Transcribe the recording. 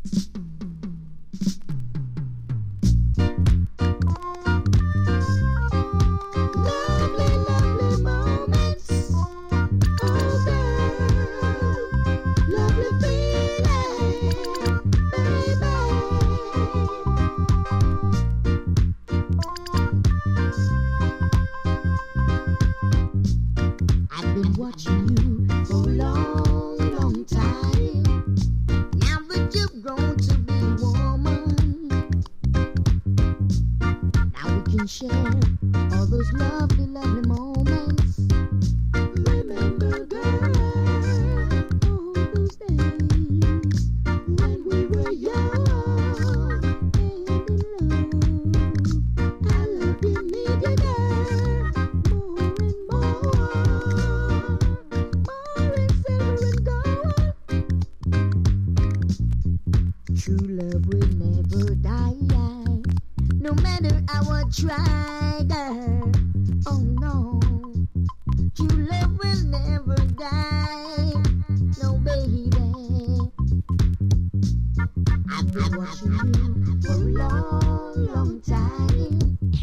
Lovely, lovely moments. Oh, girl. Lovely feeling, baby. I've been watching you for a long, long time. Now that you've grown to be a woman, now we can share all those lovely, lovely moments. Remember, girl, all those days when we were young and in love. I love you, need you, girl, more and more in silver and gold. True love will never die, no matter how I try, girl. Oh no, true love will never die, no baby. I've been watching you for a long, long time.